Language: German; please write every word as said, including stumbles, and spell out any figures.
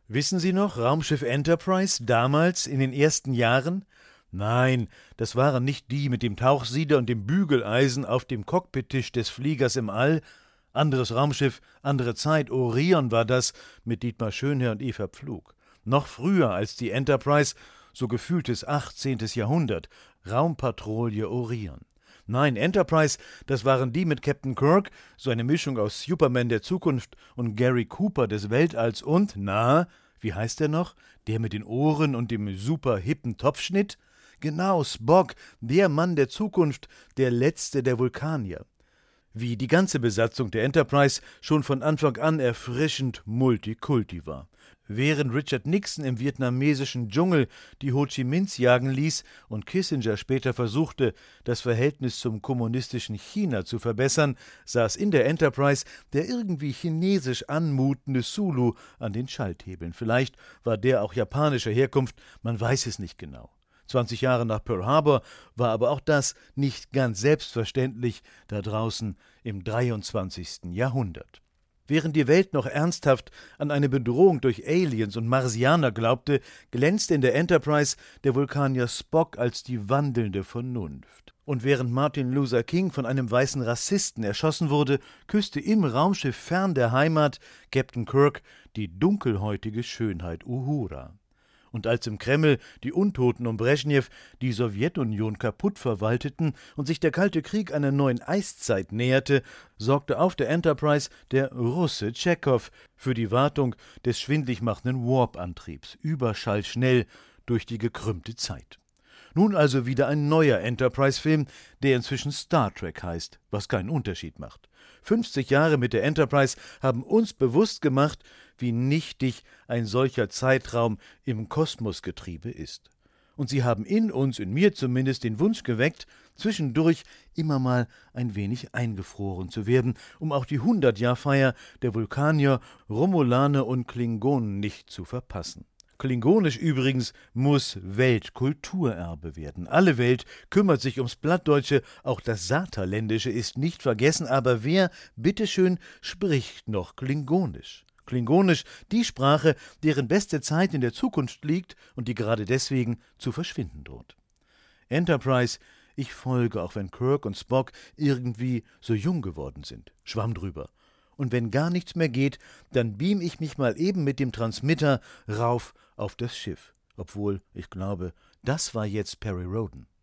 Wissen Sie noch, Raumschiff Enterprise, damals in den ersten Jahren? Nein, das waren nicht die mit dem Tauchsieder und dem Bügeleisen auf dem Cockpittisch des Fliegers im All. Anderes Raumschiff, andere Zeit, Orion war das, mit Dietmar Schönherr und Eva Pflug. Noch früher als die Enterprise, so gefühltes achtzehntes Jahrhundert, Raumpatrouille Orion. Nein, Enterprise, das waren die mit Captain Kirk, so eine Mischung aus Superman der Zukunft und Gary Cooper des Weltalls und, na, wie heißt der noch? Der mit den Ohren und dem super hippen Topfschnitt? Genau, Spock, der Mann der Zukunft, der letzte der Vulkanier. Wie die ganze Besatzung der Enterprise schon von Anfang an erfrischend Multikulti war. Während Richard Nixon im vietnamesischen Dschungel die Ho Chi Minhs jagen ließ und Kissinger später versuchte, das Verhältnis zum kommunistischen China zu verbessern, saß in der Enterprise der irgendwie chinesisch anmutende Sulu an den Schalthebeln. Vielleicht war der auch japanischer Herkunft, man weiß es nicht genau. Zwanzig Jahre nach Pearl Harbor war aber auch das nicht ganz selbstverständlich da draußen im dreiundzwanzigsten Jahrhundert. Während die Welt noch ernsthaft an eine Bedrohung durch Aliens und Marsianer glaubte, glänzte in der Enterprise der Vulkanier Spock als die wandelnde Vernunft. Und während Martin Luther King von einem weißen Rassisten erschossen wurde, küsste im Raumschiff fern der Heimat Captain Kirk die dunkelhäutige Schönheit Uhura. Und als im Kreml die Untoten um Breschnew die Sowjetunion kaputt verwalteten und sich der Kalte Krieg einer neuen Eiszeit näherte, sorgte auf der Enterprise der Russe Tschechow für die Wartung des schwindlig machenden Warp-Antriebs, überschallschnell durch die gekrümmte Zeit. Nun also wieder ein neuer Enterprise-Film, der inzwischen Star Trek heißt, was keinen Unterschied macht. fünfzig Jahre mit der Enterprise haben uns bewusst gemacht, wie nichtig ein solcher Zeitraum im Kosmosgetriebe ist. Und sie haben in uns, in mir zumindest, den Wunsch geweckt, zwischendurch immer mal ein wenig eingefroren zu werden, um auch die Hundertjahrfeier der Vulkanier, Romulaner und Klingonen nicht zu verpassen. Klingonisch übrigens muss Weltkulturerbe werden. Alle Welt kümmert sich ums Plattdeutsche, auch das Saterländische ist nicht vergessen, aber wer, bitteschön, spricht noch Klingonisch? Klingonisch, die Sprache, deren beste Zeit in der Zukunft liegt und die gerade deswegen zu verschwinden droht. Enterprise, ich folge, auch wenn Kirk und Spock irgendwie so jung geworden sind. Schwamm drüber. Und wenn gar nichts mehr geht, dann beam ich mich mal eben mit dem Transmitter rauf auf das Schiff. Obwohl, ich glaube, das war jetzt Perry Rhodan.